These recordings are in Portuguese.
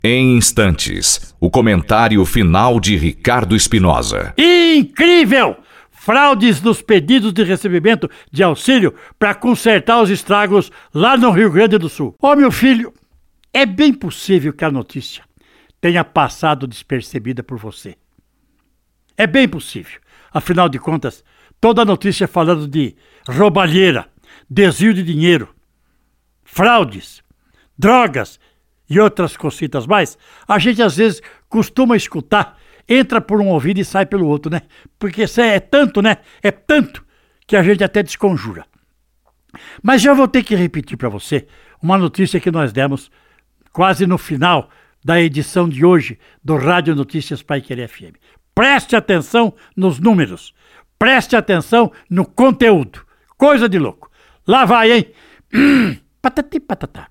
Em instantes, o comentário final de Ricardo Espinosa. Incrível! Fraudes nos pedidos de recebimento de auxílio para consertar os estragos lá no Rio Grande do Sul. Ô meu filho, é bem possível que a notícia tenha passado despercebida por você. É bem possível. Afinal de contas, toda a notícia falando de roubalheira, desvio de dinheiro, fraudes, drogas e outras cositas mais, a gente às vezes costuma escutar, entra por um ouvido e sai pelo outro, né? Porque isso é tanto, né? É tanto que a gente até desconjura. Mas já vou ter que repetir para você uma notícia que nós demos quase no final da edição de hoje do Rádio Notícias Paiquerê FM. Preste atenção nos números, preste atenção no conteúdo. Coisa de louco. Lá vai, hein? Patati patatá.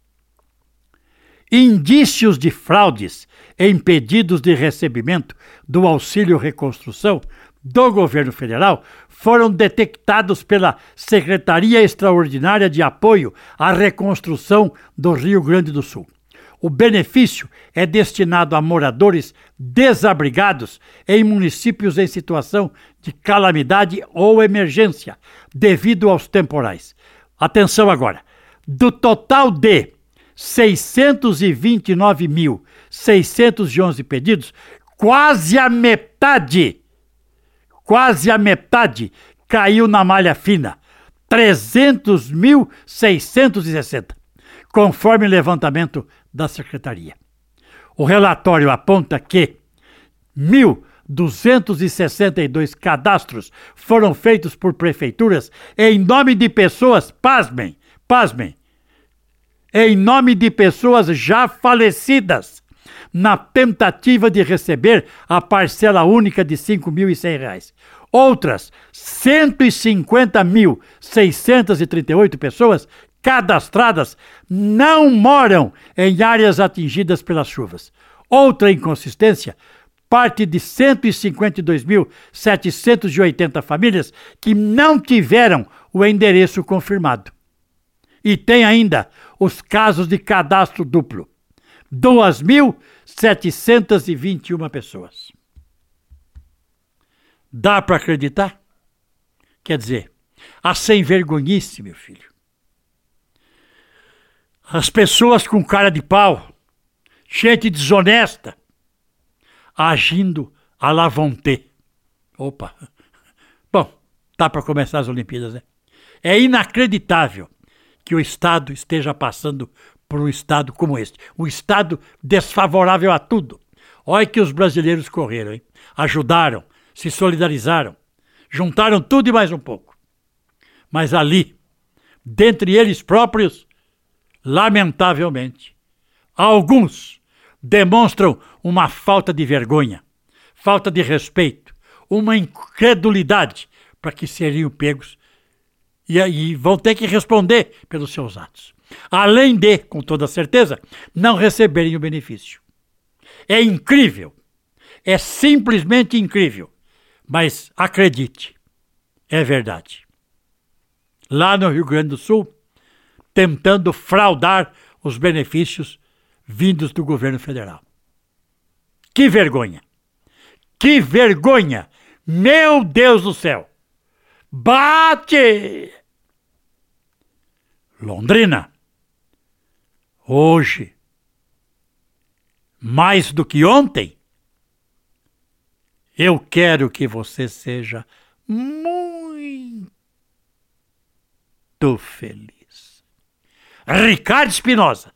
Indícios de fraudes em pedidos de recebimento do Auxílio Reconstrução do governo federal foram detectados pela Secretaria Extraordinária de Apoio à Reconstrução do Rio Grande do Sul. O benefício é destinado a moradores desabrigados em municípios em situação de calamidade ou emergência devido aos temporais. Atenção agora, do total de 629.611 pedidos, quase a metade caiu na malha fina, 300.660, conforme o levantamento da Secretaria. O relatório aponta que 1.262 cadastros foram feitos por prefeituras em nome de pessoas, pasmem, em nome de pessoas já falecidas, na tentativa de receber a parcela única de R$ 5.100. Outras 150.638 pessoas cadastradas não moram em áreas atingidas pelas chuvas. Outra inconsistência, parte de 152.780 famílias que não tiveram o endereço confirmado. E tem ainda os casos de cadastro duplo. 2.721 pessoas. Dá para acreditar? Quer dizer, a sem vergonhice, meu filho. As pessoas com cara de pau, gente desonesta, agindo à la vontade. Opa! Bom, tá para começar as Olimpíadas, né? É inacreditável que o Estado esteja passando por um Estado como este. Um Estado desfavorável a tudo. Olha que os brasileiros correram, hein? Ajudaram, se solidarizaram, juntaram tudo e mais um pouco. Mas ali, dentre eles próprios, lamentavelmente, alguns demonstram uma falta de vergonha, falta de respeito, uma incredulidade para que seriam pegos e vão ter que responder pelos seus atos. Além de, com toda certeza, não receberem o benefício. É incrível, é simplesmente incrível, mas acredite, é verdade. Lá no Rio Grande do Sul, tentando fraudar os benefícios vindos do governo federal. Que vergonha! Que vergonha! Meu Deus do céu! Bate! Londrina, hoje, mais do que ontem, eu quero que você seja muito feliz. Ricardo Espinosa,